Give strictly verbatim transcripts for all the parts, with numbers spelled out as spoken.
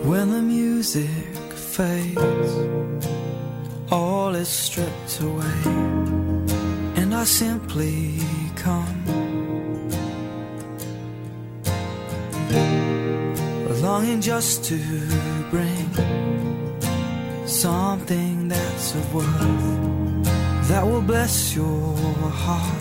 When the music fades, all is stripped away, and I simply come, longing just to bring something that's of worth that will bless your heart.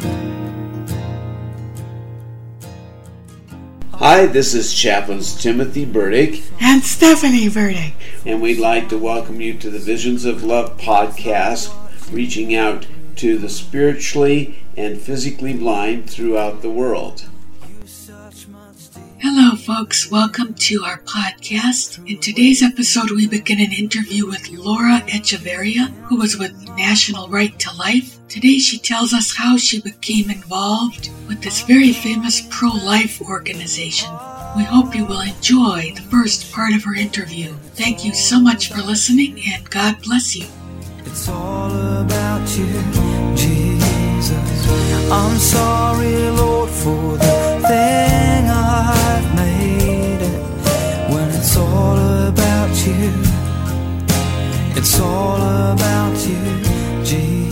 Hi, this is Chaplains Timothy Burdick and Stephanie Burdick, and we'd like to welcome you to the Visions of Love podcast, reaching out to the spiritually and physically blind throughout the world. Hello folks, welcome to our podcast. In today's episode we begin an interview with Laura Echeverria, who was with National Right to Life. Today she tells us how she became involved with this very famous pro-life organization. We hope you will enjoy the first part of her interview. Thank you so much for listening, and God bless you. It's all about you, Jesus. I'm sorry, Lord, for the thing I've made it. When it's all about you, it's all about you, Jesus.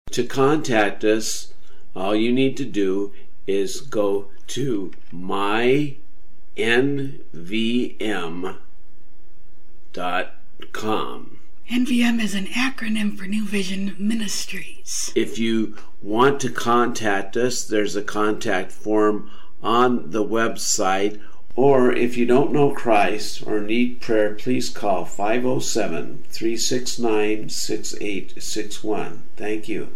To contact us, all you need to do is go to my N V M dot com. N V M is an acronym for New Vision Ministries. If you want to contact us, there's a contact form on the website, or if you don't know Christ or need prayer, please call five oh seven, three six nine, six eight six one. Thank you.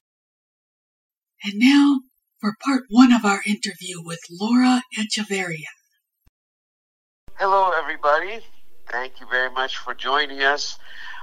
And now for part one of our interview with Laura Echeverria. Hello, everybody. Thank you very much for joining us.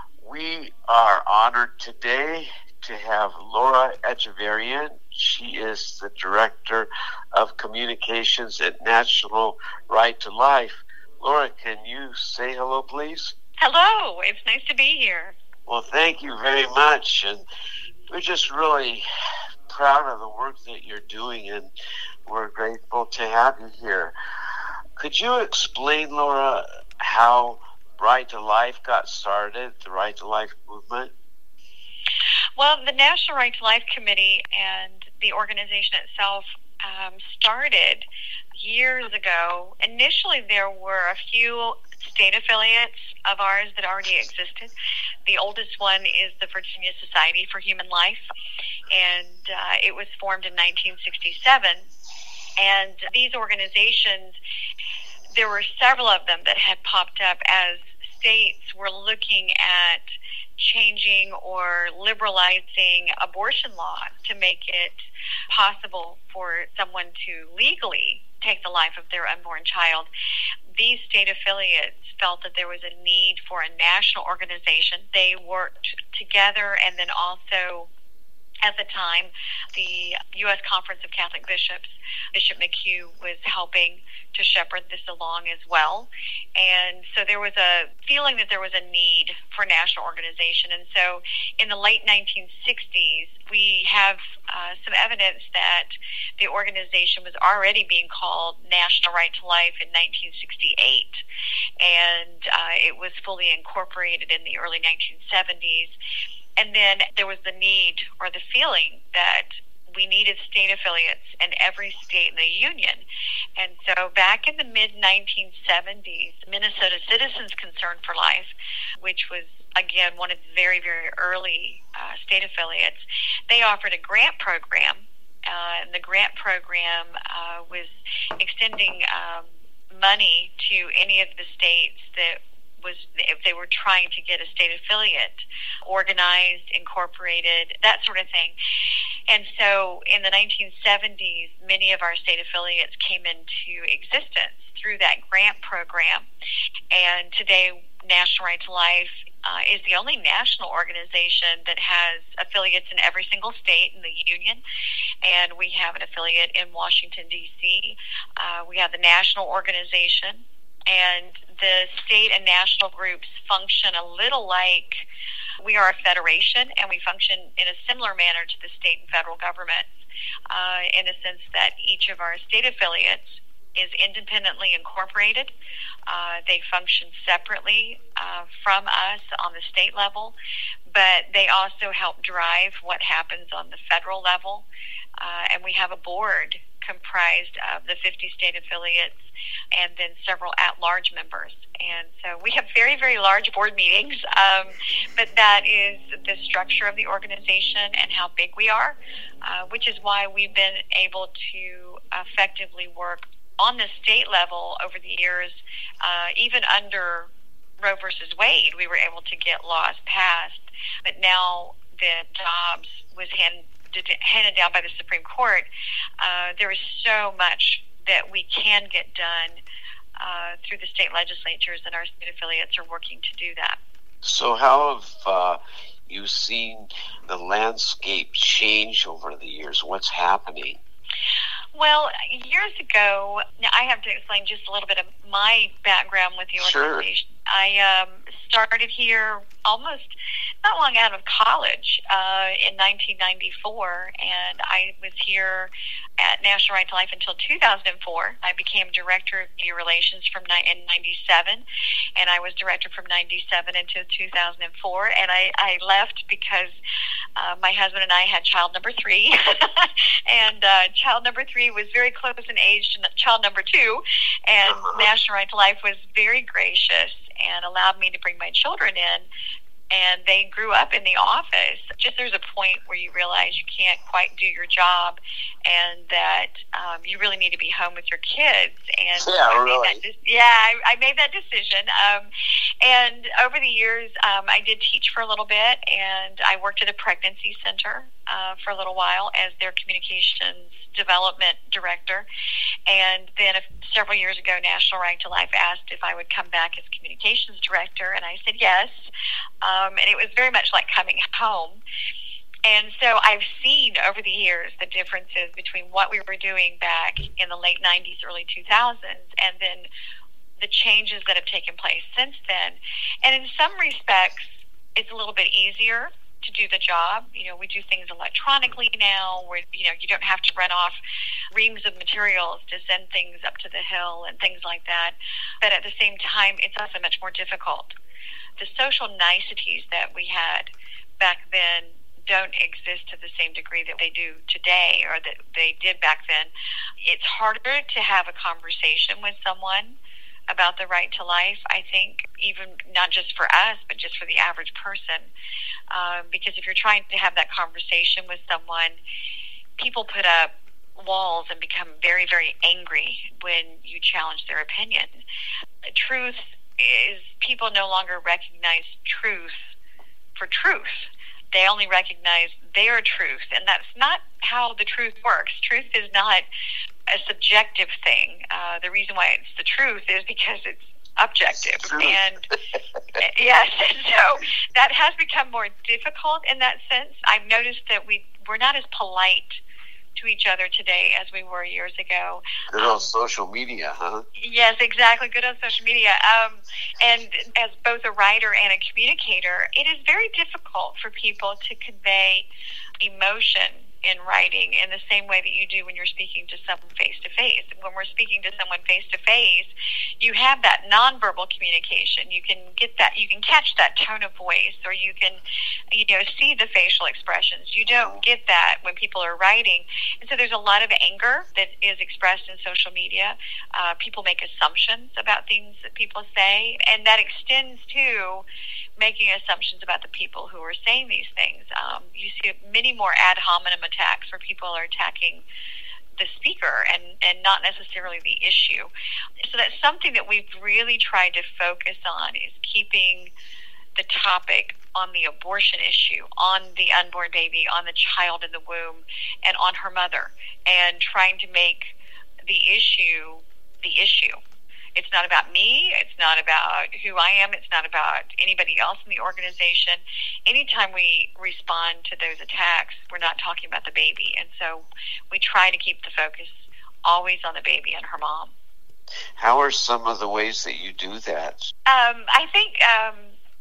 We are honored today to have Laura Echeverria. She is the Director of Communications at National Right to Life. Laura, can you say hello, please? Hello. It's nice to be here. Well, thank you very much. And we're just really proud of the work that you're doing, and we're grateful to have you here. Could you explain, Laura, how Right to Life got started, the Right to Life movement? Well, the National Right to Life Committee and the organization itself um, started years ago. Initially, there were a few state affiliates of ours that already existed. The oldest one is the Virginia Society for Human Life, and uh, it was formed in nineteen sixty-seven. And these organizations, there were several of them that had popped up as states were looking at changing or liberalizing abortion law to make it possible for someone to legally take the life of their unborn child. These state affiliates felt that there was a need for a national organization. They worked together, and then also at the time, the U S Conference of Catholic Bishops, Bishop McHugh, was helping to shepherd this along as well. And so there was a feeling that there was a need for national organization. And so in the late nineteen sixties, we have uh, some evidence that the organization was already being called National Right to Life in nineteen sixty-eight. And uh, it was fully incorporated in the early nineteen seventies. And then there was the need or the feeling that we needed state affiliates in every state in the union. And so back in the mid nineteen seventies, Minnesota Citizens Concern for Life, which was, again, one of the very, very early uh, state affiliates, they offered a grant program. Uh, and the grant program uh, was extending um, money to any of the states that was, if they were trying to get a state affiliate organized, incorporated, that sort of thing. And so in the nineteen seventies, many of our state affiliates came into existence through that grant program. And today, National Right to Life uh, is the only national organization that has affiliates in every single state in the union. And we have an affiliate in Washington, D C Uh, we have the national organization. And the state and national groups function a little like we are a federation, and we function in a similar manner to the state and federal governments, uh, in the sense that each of our state affiliates is independently incorporated. Uh, they function separately uh, from us on the state level, but they also help drive what happens on the federal level. Uh, and we have a board comprised of the fifty state affiliates and then several at-large members. And so we have very, very large board meetings, um, but that is the structure of the organization and how big we are, uh, which is why we've been able to effectively work on the state level over the years. Uh, even under Roe versus Wade, we were able to get laws passed, but now that Dobbs was handed handed down by the Supreme Court, uh, there is so much that we can get done uh, through the state legislatures, and our state affiliates are working to do that. So how have uh, you seen the landscape change over the years? What's happening? Well, years ago, now I have to explain just a little bit of my background with the organization. Sure. I um, started here almost not long out of college uh, in nineteen ninety-four, and I was here at National Right to Life until two thousand four. I became director of media relations from in ninety-seven, and I was director from ninety-seven until two thousand four, and I, I left because Uh, my husband and I had child number three, and uh, child number three was very close in age to child number two, and uh-huh. National Right to Life was very gracious and allowed me to bring my children in. And they grew up in the office. Just there's a point where you realize you can't quite do your job, and that um, you really need to be home with your kids. And yeah, I really. Made that de- yeah, I, I made that decision. Um, and over the years, um, I did teach for a little bit, and I worked at a pregnancy center uh, for a little while as their communications development director. And then a, several years ago, National Right to Life asked if I would come back as communications director, and I said yes. Um, and it was very much like coming home. And so I've seen over the years the differences between what we were doing back in the late nineties, early two thousands, and then the changes that have taken place since then. And in some respects, it's a little bit easier to do the job. You know, we do things electronically now where, you know, you don't have to run off reams of materials to send things up to the hill and things like that. But at the same time, it's also much more difficult. The social niceties that we had back then don't exist to the same degree that they do today, or that they did back then. It's harder to have a conversation with someone about the right to life, I think, even not just for us, but just for the average person. Um, because if you're trying to have that conversation with someone, people put up walls and become very, very angry when you challenge their opinion. Truth is, people no longer recognize truth for truth. They only recognize their truth, and that's not how the truth works. Truth is not a subjective thing. Uh, the reason why it's the truth is because it's objective. And yes, so that has become more difficult in that sense. I've noticed that we, we're not as polite to each other today as we were years ago. Good old um, social media, huh? Yes, exactly. Good old social media. Um, and as both a writer and a communicator, it is very difficult for people to convey emotion in writing in the same way that you do when you're speaking to someone face-to-face. When we're speaking to someone face-to-face, you have that nonverbal communication. You can get that, you can catch that tone of voice, or you can, you know, see the facial expressions. You don't get that when people are writing. And so there's a lot of anger that is expressed in social media. Uh, people make assumptions about things that people say, and that extends to making assumptions about the people who are saying these things. Um, you see many more ad hominem attacks where people are attacking the speaker and, and not necessarily the issue. So that's something that we've really tried to focus on, is keeping the topic on the abortion issue, on the unborn baby, on the child in the womb, and on her mother, and trying to make the issue the issue. It's not about me. It's not about who I am. It's not about anybody else in the organization. Anytime we respond to those attacks, we're not talking about the baby. And so we try to keep the focus always on the baby and her mom. How are some of the ways that you do that? Um, I think um,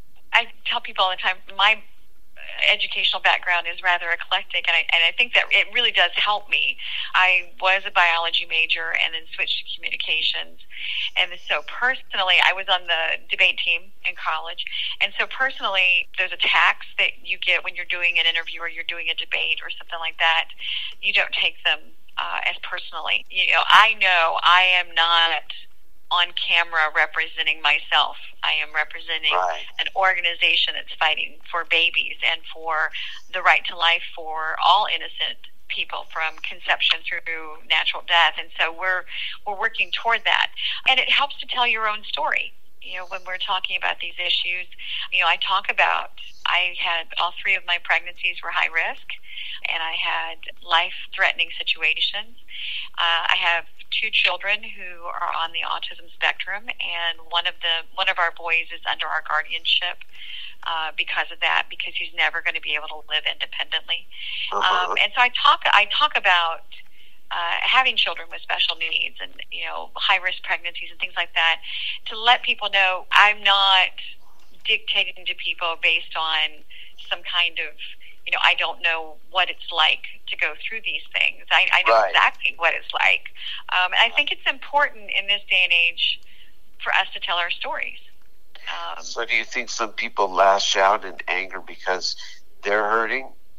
I tell people all the time, my educational background is rather eclectic, and I, and I think that it really does help me. I was a biology major and then switched to communications. And so personally, I was on the debate team in college. And so personally, those attacks that you get when you're doing an interview or you're doing a debate or something like that, you don't take them uh, as personally. You know, I know I am not on camera representing myself. I am representing right. an organization that's fighting for babies and for the right to life for all innocent people from conception through natural death. And so we're we're working toward that. And it helps to tell your own story. You know, when we're talking about these issues, you know, I talk about, I had all three of my pregnancies were high risk, and I had life-threatening situations. Uh, I have two children who are on the autism spectrum, and one of the one of our boys is under our guardianship uh, because of that, because he's never going to be able to live independently. Uh-huh. Um, and so I talk I talk about uh, having children with special needs and, you know, high risk pregnancies and things like that, to let people know I'm not dictating to people based on some kind of, you know, I don't know what it's like to go through these things. I, I know right. exactly what it's like. Um, and I think it's important in this day and age for us to tell our stories. Um, so do you think some people lash out in anger because they're hurting?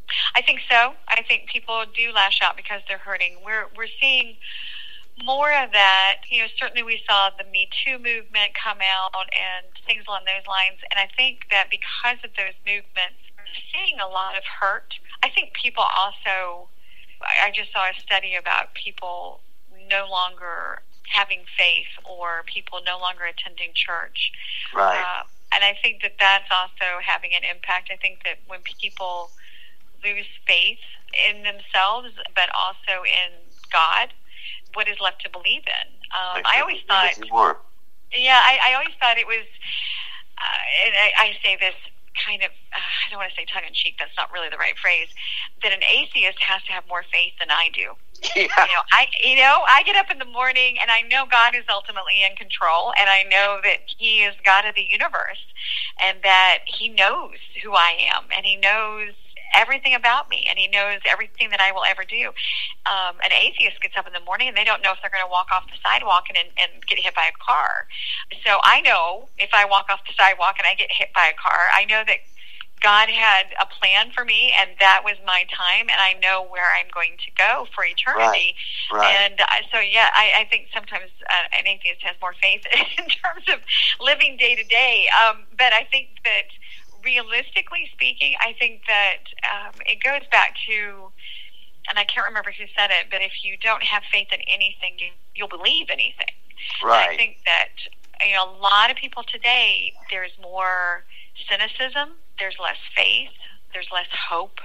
I think so. I think people do lash out because they're hurting. We're we're seeing more of that. You know, certainly we saw the Me Too movement come out and things along those lines. And I think that because of those movements, we're seeing a lot of hurt. I think people also, I just saw a study about people no longer having faith or people no longer attending church. Right. Uh, and I think that that's also having an impact. I think that when people lose faith in themselves, but also in God, what is left to believe in? Um, I, I always thought, yeah, I, I always thought it was, uh, and I, I say this kind of, uh, I don't want to say tongue in cheek, that's not really the right phrase, that an atheist has to have more faith than I do. Yeah. You know, I, you know, I get up in the morning and I know God is ultimately in control, and I know that He is God of the universe, and that He knows who I am, and He knows everything about me, and He knows everything that I will ever do. Um, an atheist gets up in the morning and they don't know if they're going to walk off the sidewalk and, and get hit by a car. So I know if I walk off the sidewalk and I get hit by a car, I know that God had a plan for me, and that was my time, and I know where I'm going to go for eternity. Right. Right. And uh, so, yeah, I, I think sometimes uh, an atheist has more faith in terms of living day to day. Um, but I think that realistically speaking, I think that um, it goes back to, and I can't remember who said it, but if you don't have faith in anything, you, you'll believe anything. Right. And I think that, you know, a lot of people today, there's more cynicism, there's less faith, there's less hope,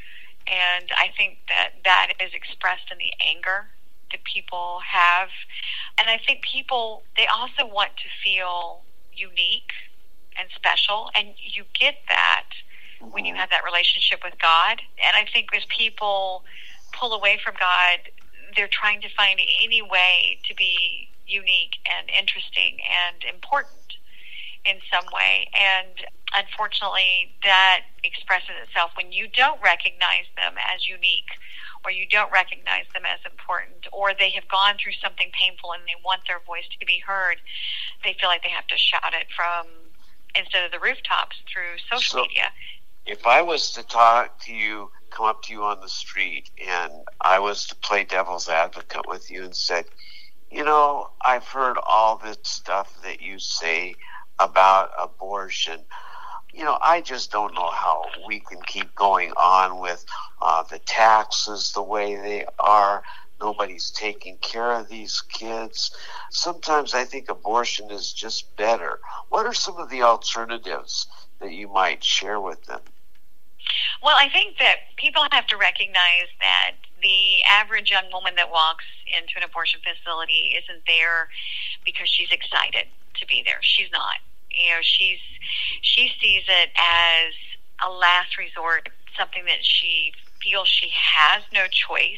and I think that that is expressed in the anger that people have. And I think people, they also want to feel unique and special, and you get that when you have that relationship with God. And I think as people pull away from God, they're trying to find any way to be unique and interesting and important in some way. And unfortunately, that expresses itself when you don't recognize them as unique, or you don't recognize them as important, or they have gone through something painful and they want their voice to be heard. They feel like they have to shout it from instead of the rooftops through social so, media. If I was to talk to you, come up to you on the street, and I was to play devil's advocate with you and said, you know, I've heard all this stuff that you say about abortion. You know, I just don't know how we can keep going on with uh, the taxes the way they are. Nobody's taking care of these kids. Sometimes I think abortion is just better. What are some of the alternatives that you might share with them? Well, I think that people have to recognize that the average young woman that walks into an abortion facility isn't there because she's excited to be there. She's not. You know, she's she sees it as a last resort, something that she feels she has no choice,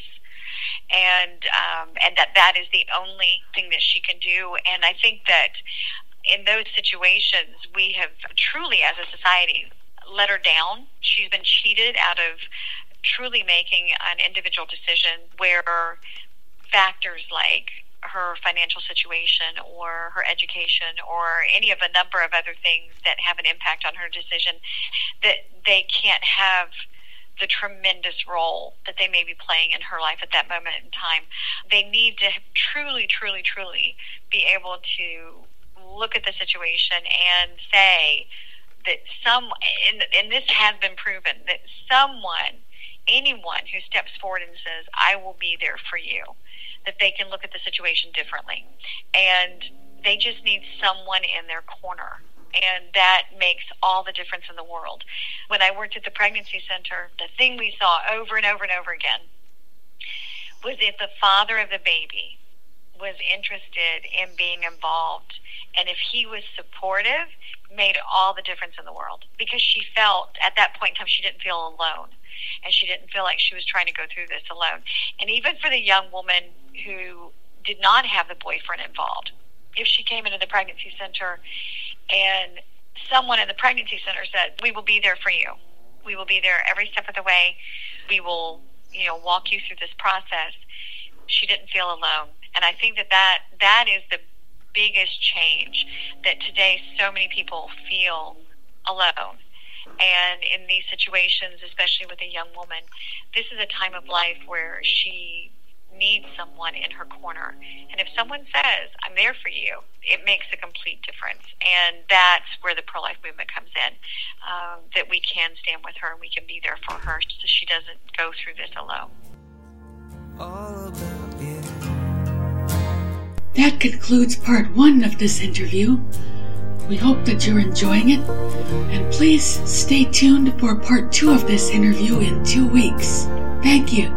and um, and that that is the only thing that she can do. And I think that in those situations, we have truly, as a society, let her down. She's been cheated out of truly making an individual decision where factors like her financial situation or her education or any of a number of other things that have an impact on her decision, that they can't have the tremendous role that they may be playing in her life at that moment in time. They need to truly, truly, truly be able to look at the situation and say that some, and, and this has been proven, that someone, anyone who steps forward and says, I will be there for you, that they can look at the situation differently. And they just need someone in their corner. And that makes all the difference in the world. When I worked at the pregnancy center, the thing we saw over and over and over again was if the father of the baby was interested in being involved, and if he was supportive, made all the difference in the world. Because she felt, at that point in time, she didn't feel alone. And she didn't feel like she was trying to go through this alone. And even for the young woman who did not have the boyfriend involved, if she came into the pregnancy center and someone in the pregnancy center said, we will be there for you. We will be there every step of the way. We will, you know, walk you through this process. She didn't feel alone. And I think that that, that is the biggest change, that today so many people feel alone. And in these situations, especially with a young woman, this is a time of life where she needs someone in her corner. And if someone says, I'm there for you, it makes a complete difference. And that's where the pro-life movement comes in, um, that we can stand with her and we can be there for her so she doesn't go through this alone. All about you. That concludes part one of this interview. We hope that you're enjoying it, and please stay tuned for part two of this interview in two weeks. Thank you.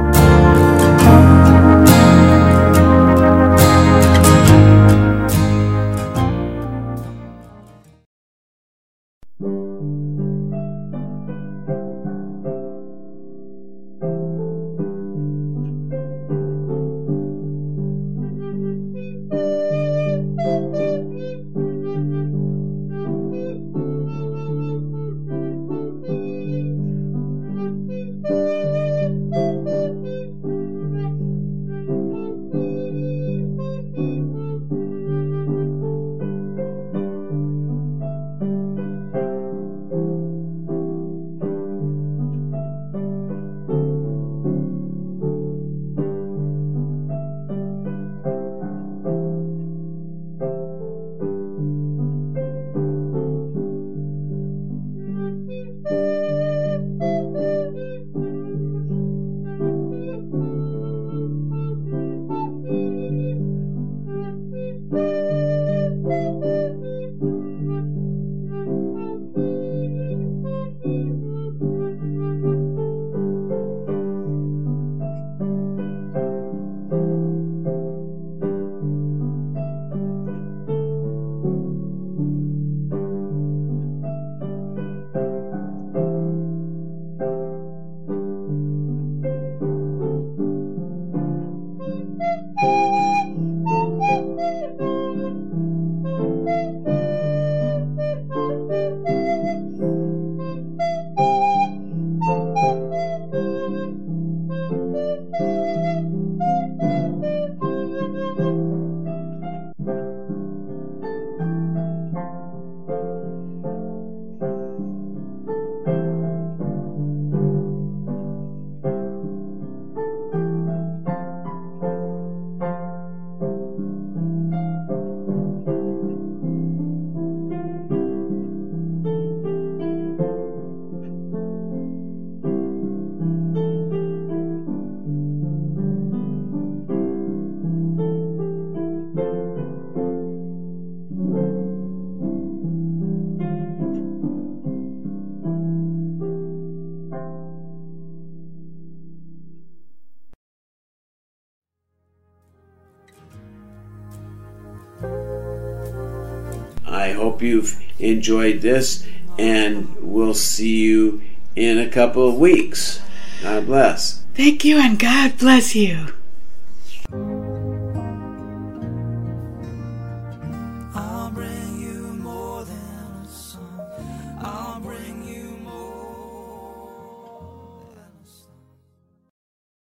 I hope you've enjoyed this, and we'll see you in a couple of weeks. God bless. Thank you, and God bless you.